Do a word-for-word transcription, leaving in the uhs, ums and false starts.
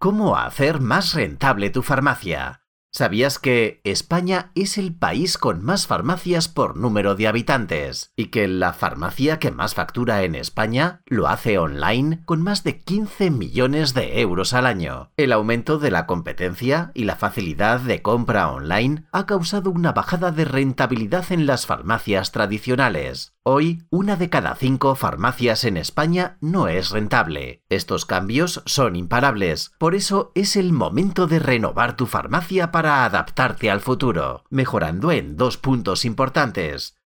¿Cómo hacer más rentable tu farmacia? ¿Sabías que España es el país con más farmacias por número de habitantes? Y que la farmacia que más factura en España lo hace online con más de quince millones de euros al año. El aumento de la competencia y la facilidad de compra online ha causado una bajada de rentabilidad en las farmacias tradicionales. Hoy, una de cada cinco farmacias en España no es rentable. Estos cambios son imparables. Por eso es el momento de renovar tu farmacia para adaptarte al futuro, mejorando en dos puntos importantes: